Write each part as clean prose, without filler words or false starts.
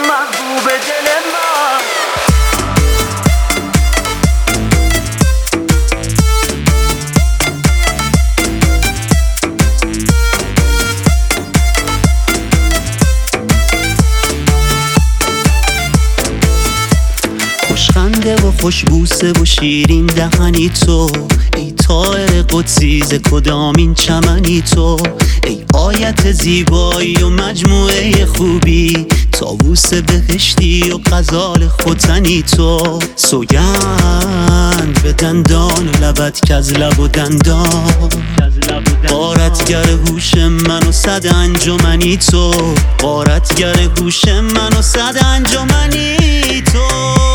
محبوب دل من. خوشخنده و خوشبوسه و شیرین دهنی تو، ای طائر قدسی ز کدامین چمنی تو، ای آیت زیبایی و مجموعه خوبی، طاووس بهشتی و غزال ختنی تو. سوگند به دندان و لبت کز لب و دندان، غارتگر هوش من و صد انجمنی تو، غارتگر هوش من و صد انجمنی تو.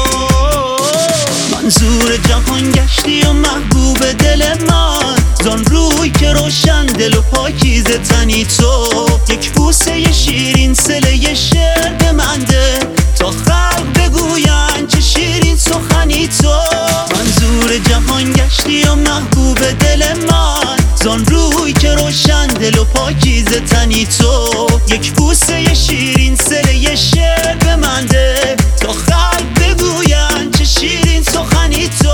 منظور جهان گشتی و محبوب دل من، زان روی که روشن دل و پاکیزه تنی تو. یک بوسه شیرین صله شعر به من ده، تا خلق بگوین چه شیرین سخنی تو. منظور جهان گشتی و محبوب دل من، زان روی که روشن دل و پاکیزه تنی تو. یک بوسه شیرین صله شعر به من ده، تا خلق بگوین چه شیرین سخنی تو.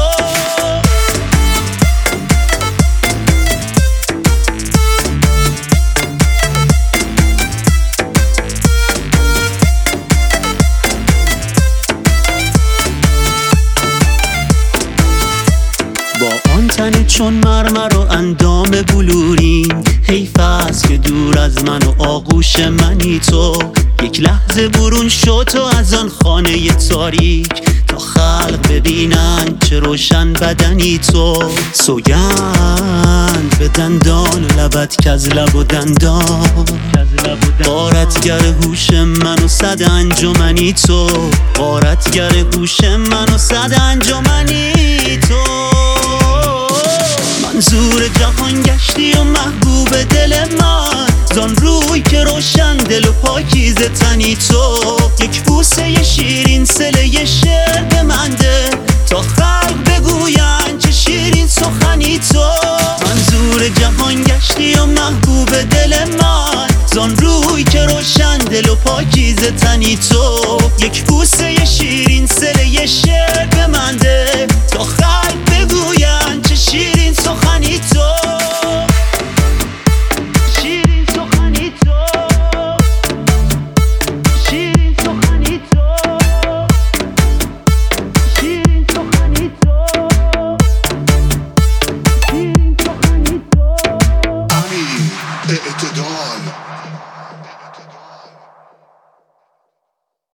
با آن تن چون مرمر و اندام بلورین، حیف است که دور از من و آغوش منی تو. یک لحظه برون شو تو از آن خانه تاریک، تا خلق ببینن چه روشن بدنی تو. سوگند به دندان و لبت کز لب و دندان، غارتگر هوش من و صد انجمنی تو، غارتگر هوش من و صد انجمنی تو. منظور جهان گشتی و محبوب دل من، زان روی که روشن دل و پاکیزه تنی تو. یک بوسه شیرین صله شعر به من ده، تا خلق بگوین چه شیرین سخنی تو. منظور جهان گشتی و محبوب دل من، زان روی که روشن دل و پاکیزه تنی تو. یک بوسه شیرین صله شعر به من ده،